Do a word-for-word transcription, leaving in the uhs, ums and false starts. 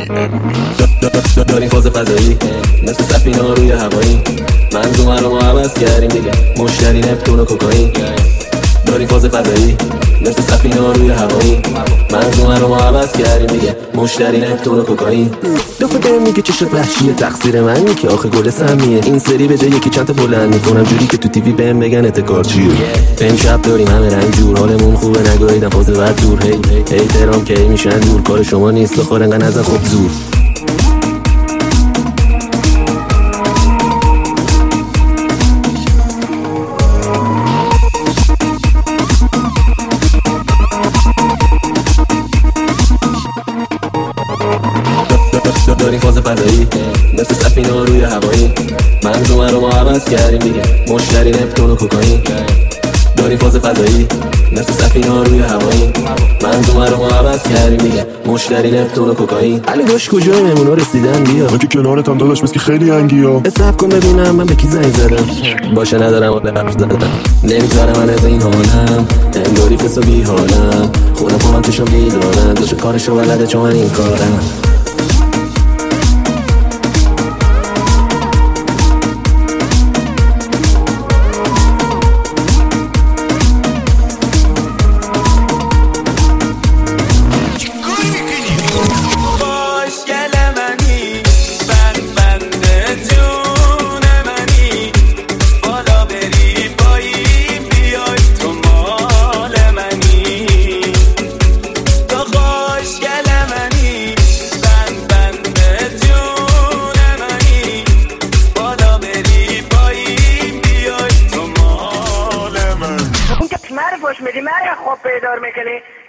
داریم فاز فضایی مثل سفینه روی هوایی، منظومه رو ما عوض کردیم دیگه، مشتری نپتون و کوکائین. داریم فاز فضایی مثل سفینه روی هوایی، منظومه رو ما عوض کردیم دیگه، مشتری نپتون و کوکائین. دفعه بهم میگه چه شد وحشیه، تقصیر من نیه که آخه گل سمیه. این سری به جای یکی چند تا بلند میکنم جوری که تو تیوی بهم بگن اتکار چیه. امشب داریم همه رنگ جور، حالمون خوبه نگاهیدم فاز بعد دور. هی هی ترام کی میشن دور، کار شما نیست آخر انقدر نزن خوب زور. داریم فاز فضایی مثل سفینه روی هوایی، منظومه رو ما عوض کردیم دیگه، مشتری نپتون و کوکائین. داریم فاز فضایی مثل سفینه روی هوایی، منظومه رو ما عوض کردیم دیگه، مشتری نپتون و کوکائین. علی داش کجای مهمونا رسیدن بیا، من که کنارتم داداش مثل که خیلی انگیا. حساب کن ببینم من به کی زنگ زدم، باشه ندارم و حرف زدم، نمیذارم من از این حالم، انگاری فس و بی حالم، خودم خودم چشم بیدارم، داشت کارشو بلده چون من این کارم. معرفش میدی، من خواب بیدار میکنی.